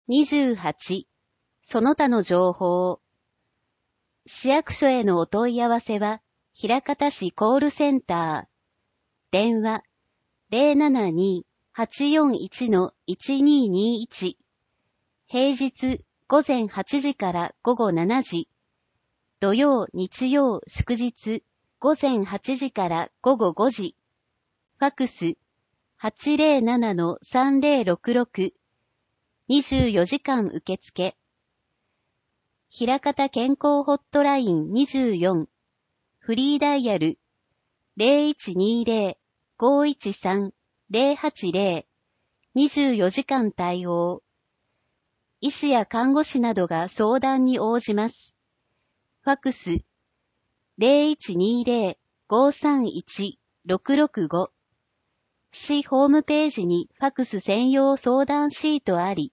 28、その他の情報。市役所へのお問い合わせは、枚方市コールセンター。電話、072-841-1221。平日、午前8時から午後7時。土曜、日曜、祝日、午前8時から午後5時。ファックス、807-3066。24時間受付。枚方健康ホットライン24。フリーダイヤル。0120-513-080。24時間対応。医師や看護師などが相談に応じます。ファックス。0120-531-665。市ホームページにファックス専用相談シートあり。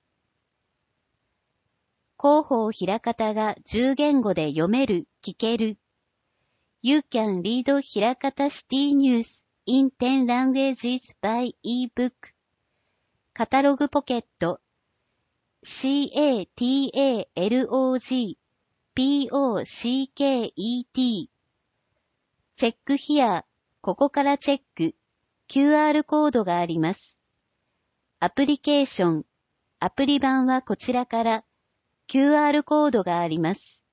広報枚方が10言語で読める、聞ける。You can read 枚方 City News in 10 languages by e-book. カタログポケット。CATALOG POCKET。チェックヒア、ここからチェック。QR コードがあります。アプリケーション。アプリ版はこちらから。QR コードがあります。